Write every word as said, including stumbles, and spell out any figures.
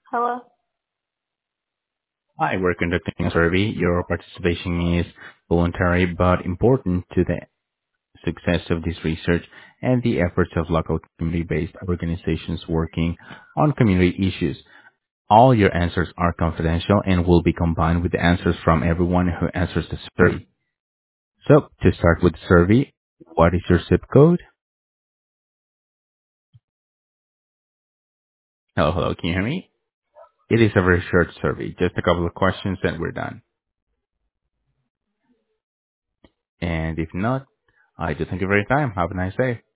Hello? Hi, we're conducting a survey. Your participation is voluntary but important to the success of this research and the efforts of local community-based organizations working on community issues. All your answers are confidential and will be combined with the answers from everyone who answers the survey. So, to start with the survey, what is your zip code? Hello, hello, can you hear me? It is a very short survey, just a couple of questions and we're done. And if not, I do thank you for your time. Have a nice day.